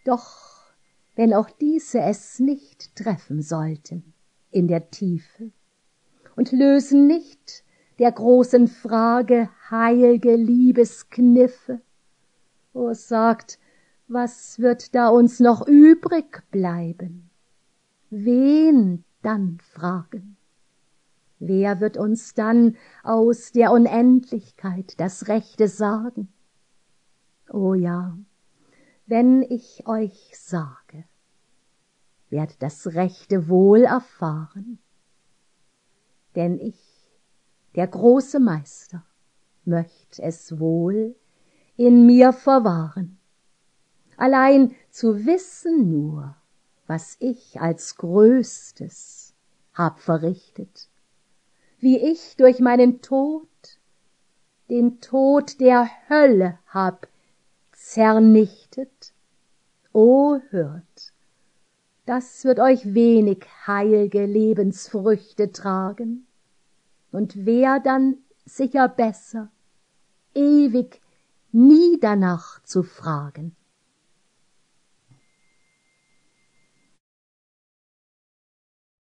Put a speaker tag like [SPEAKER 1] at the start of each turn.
[SPEAKER 1] Doch wenn auch diese es nicht treffen sollten in der Tiefe und lösen nicht der großen Frage heilge Liebeskniffe, o sagt, was wird da uns noch übrig bleiben? Wen dann fragen? Wer wird uns dann aus der Unendlichkeit das Rechte sagen? O ja, wenn ich euch sage, werd das Rechte wohl erfahren, denn ich, der große Meister, möcht es wohl in mir verwahren. Allein zu wissen nur, was ich als Größtes hab verrichtet, wie ich durch meinen Tod den Tod der Hölle hab zernichtet. O hört, das wird euch wenig heilge Lebensfrüchte tragen, und wär dann sicher besser, ewig nie danach zu fragen.